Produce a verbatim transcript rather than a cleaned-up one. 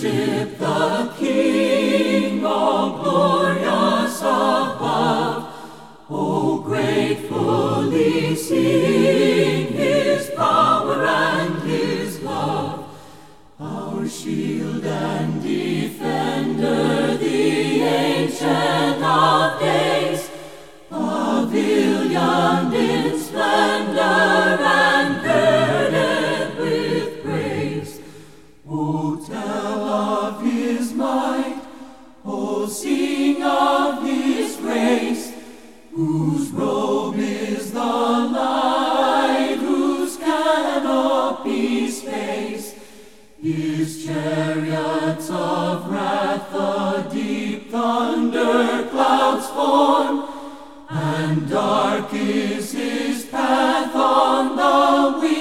Worship the King, all glorious above. Oh, gratefully sing His power and His love. Our shield and defender, the Ancient of Days, pavilioned in splendor and girded with praise. Oh, tell of His might, oh, sing of His grace, whose robe is the light, whose canopy space. His chariots of wrath the deep thunder clouds form, and dark is His path on the wind.